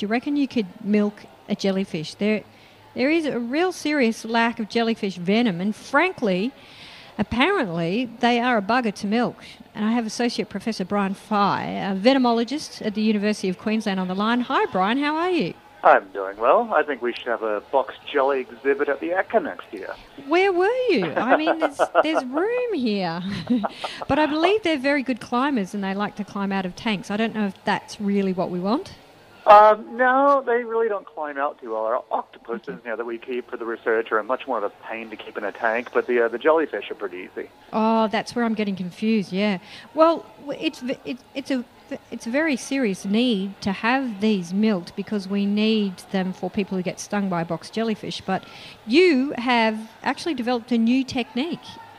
do you reckon you could milk a jellyfish? There is a real serious lack of jellyfish venom, and frankly, apparently, they are a bugger to milk. And I have Associate Professor Brian Fye, a venomologist at the University of Queensland, on the line. Hi, Brian, how are you? I'm doing well. I think we should have a box jelly exhibit at the ECCA next year. Where were you? I mean, there's room here. But I believe they're very good climbers and they like to climb out of tanks. I don't know if that's really what we want. No, they really don't climb out too well. Our octopuses, that we keep for the research are much more of a pain to keep in a tank, but the jellyfish are pretty easy. Oh, that's where I'm getting confused, yeah. Well, it's a very serious need to have these milked because we need them for people who get stung by box jellyfish. But you have actually developed a new technique.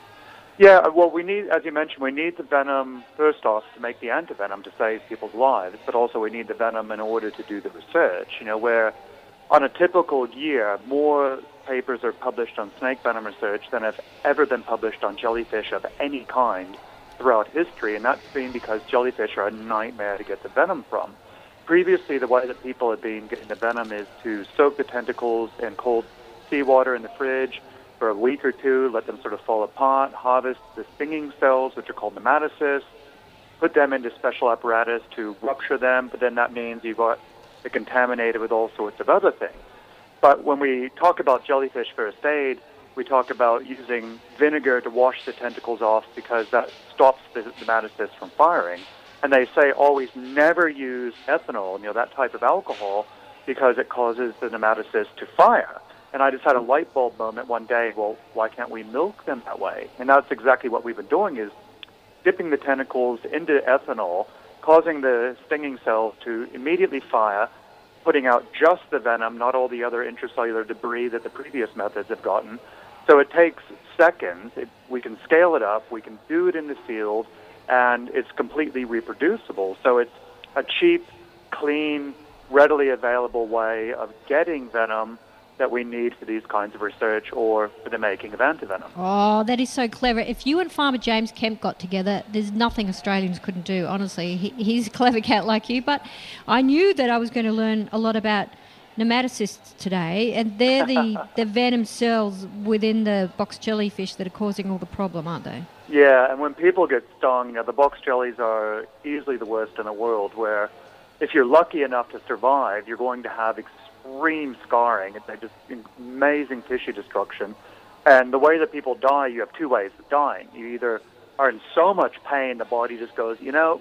Yeah, well, we need, as you mentioned, we need the venom, first off, to make the antivenom to save people's lives, but also we need the venom in order to do the research, where on a typical year, more papers are published on snake venom research than have ever been published on jellyfish of any kind throughout history, and that's been because jellyfish are a nightmare to get the venom from. Previously, the way that people had been getting the venom is to soak the tentacles in cold seawater in the fridge for a week or two, let them sort of fall apart, harvest the stinging cells, which are called nematocysts, put them into special apparatus to rupture them, but then that means you've got it contaminated with all sorts of other things. But when we talk about jellyfish first aid, we talk about using vinegar to wash the tentacles off because that stops the nematocysts from firing. And they say always never use ethanol, that type of alcohol, because it causes the nematocysts to fire. And I just had a light bulb moment one day, well, why can't we milk them that way? And that's exactly what we've been doing, is dipping the tentacles into ethanol, causing the stinging cells to immediately fire, putting out just the venom, not all the other intracellular debris that the previous methods have gotten. So it takes seconds. We can scale it up. We can do it in the field, and it's completely reproducible. So it's a cheap, clean, readily available way of getting venom that we need for these kinds of research or for the making of antivenom. Oh, that is so clever. If you and Farmer James Kemp got together, there's nothing Australians couldn't do, honestly. He's a clever cat like you, but I knew that I was going to learn a lot about nematocysts today, and they're the venom cells within the box jellyfish that are causing all the problem, aren't they? Yeah, and when people get stung, the box jellies are easily the worst in the world, where if you're lucky enough to survive, you're going to have extreme scarring. It's just amazing tissue destruction. And the way that people die, you have two ways of dying. You either are in so much pain, the body just goes,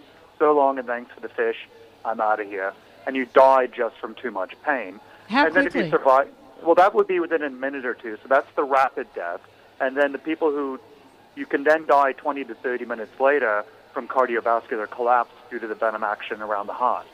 so long and thanks for the fish, I'm out of here. And you die just from too much pain. How and quickly? Then if you survive, well, that would be within a minute or two. So that's the rapid death. And then the people who, you can then die 20 to 30 minutes later from cardiovascular collapse due to the venom action around the heart.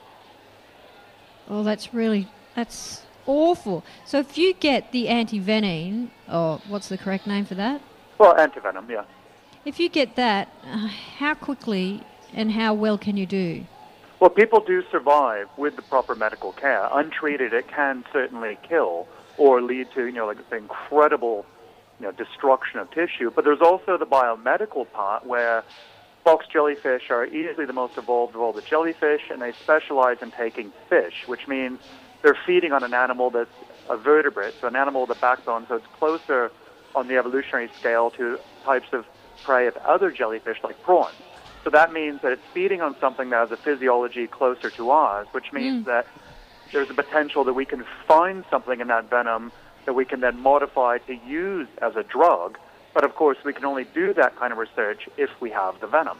Oh, that's awful. So if you get the antivenin, or what's the correct name for that? Well, antivenom, yeah. If you get that, how quickly and how well can you do? Well, people do survive with the proper medical care. Untreated, it can certainly kill or lead to, like the incredible, destruction of tissue. But there's also the biomedical part where box jellyfish are easily the most evolved of all the jellyfish, and they specialize in taking fish, which means they're feeding on an animal that's a vertebrate, so an animal with a backbone, so it's closer on the evolutionary scale to types of prey of other jellyfish like prawns. So that means that it's feeding on something that has a physiology closer to ours, which means that there's a potential that we can find something in that venom that we can then modify to use as a drug. But of course, we can only do that kind of research if we have the venom.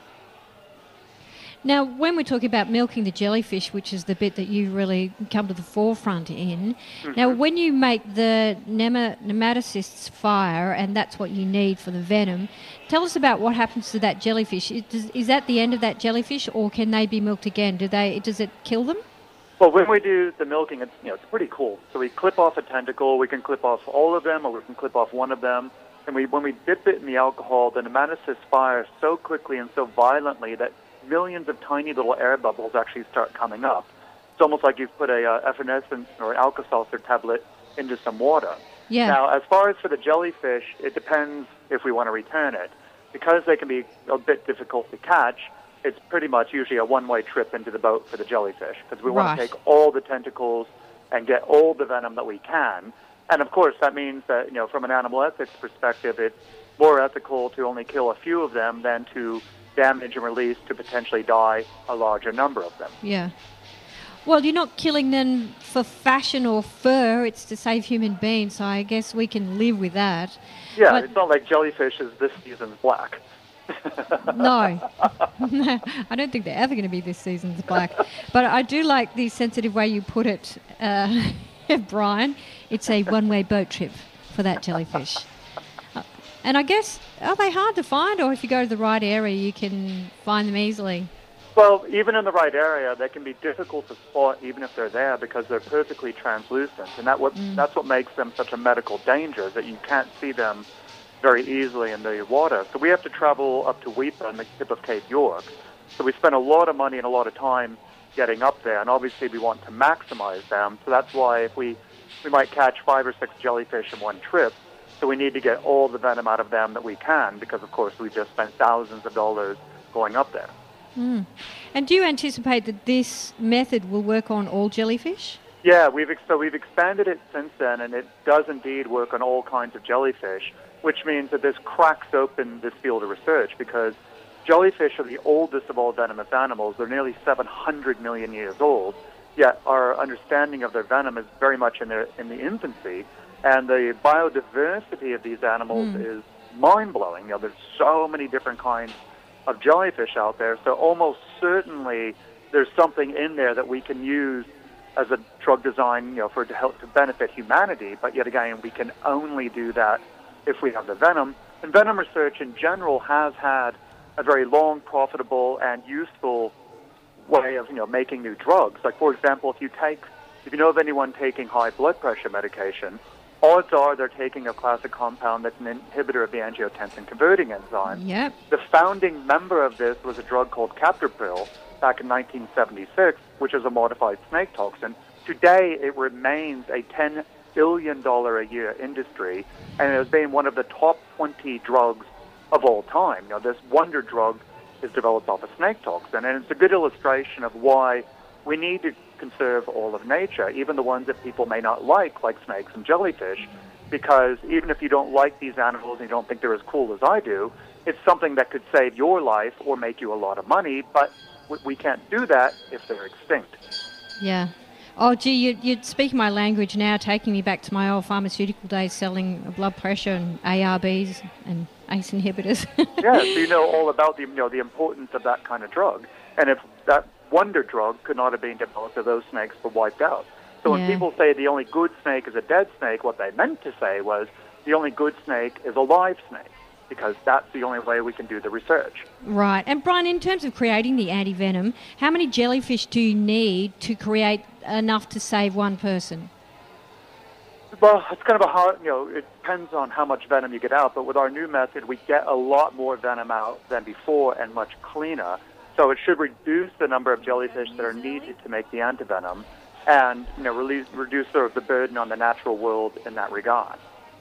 Now, when we're talking about milking the jellyfish, which is the bit that you really come to the forefront in, now when you make the nematocysts fire, and that's what you need for the venom, tell us about what happens to that jellyfish. Is that the end of that jellyfish, or can they be milked again? Does it kill them? Well, when we do the milking, it's pretty cool. So we clip off a tentacle, we can clip off all of them, or we can clip off one of them. And when we dip it in the alcohol, the nematocysts fire so quickly and so violently that millions of tiny little air bubbles actually start coming up. It's almost like you've put a effervescent or an Alka-Seltzer tablet into some water. Yeah. Now, as far as for the jellyfish, it depends if we want to return it. Because they can be a bit difficult to catch, it's pretty much usually a one-way trip into the boat for the jellyfish because we want to Right. take all the tentacles and get all the venom that we can. And of course, that means that, you know, from an animal ethics perspective, it's more ethical to only kill a few of them than to damage and release to potentially die a larger number of them. Yeah. Well, you're not killing them for fashion or fur. It's to save human beings, so I guess we can live with that. Yeah, But it's not like jellyfish is this season's black. no, I don't think they're ever going to be this season's black. But I do like the sensitive way you put it, Brian. It's a one-way boat trip for that jellyfish. And I guess, are they hard to find, or if you go to the right area, you can find them easily? Well, even in the right area, they can be difficult to spot even if they're there because they're perfectly translucent. And that's what makes them such a medical danger, is that you can't see them very easily in the water. So we have to travel up to Weipa on the tip of Cape York. So we spend a lot of money and a lot of time getting up there, and obviously we want to maximize them. So that's why if we might catch 5 or 6 jellyfish in one trip, so we need to get all the venom out of them that we can because, of course, we just spent thousands of dollars going up there. Mm. And do you anticipate that this method will work on all jellyfish? Yeah, we've expanded it since then, and it does indeed work on all kinds of jellyfish, which means that this cracks open this field of research because jellyfish are the oldest of all venomous animals. They're nearly 700 million years old, yet our understanding of their venom is very much in the infancy, and the biodiversity of these animals is mind-blowing. You know, there's so many different kinds of jellyfish out there, so almost certainly there's something in there that we can use as a drug design, you know, to help to benefit humanity. But yet again, we can only do that if we have the venom. And venom research in general has had a very long, profitable, and useful way of, you know, making new drugs. Like, for example, if you know of anyone taking high blood pressure medication, odds are they're taking a classic compound that's an inhibitor of the angiotensin converting enzyme. Yep. The founding member of this was a drug called captopril back in 1976, which is a modified snake toxin. Today, it remains a $10 billion a year industry, and it has been one of the top 20 drugs of all time. You know, this wonder drug is developed off a snake toxin, and it's a good illustration of why we need to conserve all of nature, even the ones that people may not like snakes and jellyfish, because even if you don't like these animals and you don't think they're as cool as I do, it's something that could save your life or make you a lot of money, but we can't do that if they're extinct. Yeah. Oh, gee, you'd speak my language now, taking me back to my old pharmaceutical days selling blood pressure and ARBs and ACE inhibitors. Yeah, so you know all about the importance of that kind of drug. And if that wonder drug could not have been developed if those snakes were wiped out. So when people say the only good snake is a dead snake, what they meant to say was the only good snake is a live snake, because that's the only way we can do the research. Right. And Brian, in terms of creating the antivenom, how many jellyfish do you need to create enough to save one person? Well, it's kind of a hard, it depends on how much venom you get out, but with our new method, we get a lot more venom out than before and much cleaner. So it should reduce the number of jellyfish that are needed to make the antivenom and, reduce the burden on the natural world in that regard.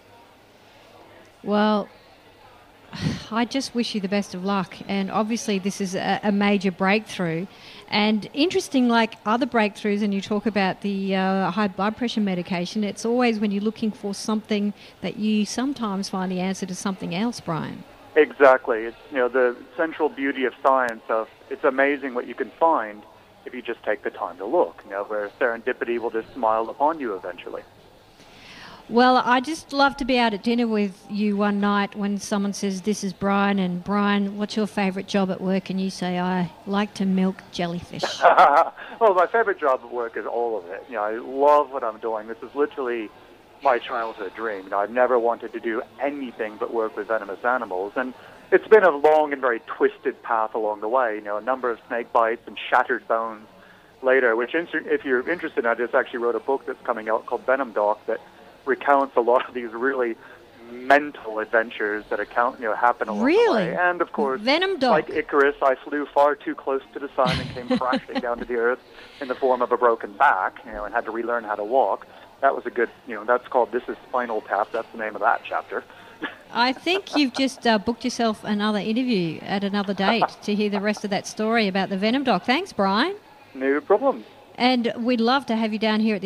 Well, I just wish you the best of luck. And obviously this is a major breakthrough. And interesting, like other breakthroughs, and you talk about the high blood pressure medication, it's always when you're looking for something that you sometimes find the answer to something else, Brian. Exactly. It's, the central beauty of science of it's amazing what you can find if you just take the time to look, where serendipity will just smile upon you eventually. Well, I just love to be out at dinner with you one night when someone says, this is Brian, and Brian, what's your favourite job at work? And you say, I like to milk jellyfish. Well, my favourite job at work is all of it. I love what I'm doing. This is literally my childhood dream. I've never wanted to do anything but work with venomous animals. And it's been a long and very twisted path along the way. A number of snake bites and shattered bones later, which, if you're interested, I just actually wrote a book that's coming out called Venom Doc that recounts a lot of these really mental adventures that happen along the way. And of course, Venom Doc. Like Icarus, I flew far too close to the sun and came crashing down to the earth in the form of a broken back, and had to relearn how to walk. That was a good, that's called This is Spinal Tap. That's the name of that chapter. I think you've just booked yourself another interview at another date to hear the rest of that story about the Venom Doc. Thanks, Brian. No problem. And we'd love to have you down here at the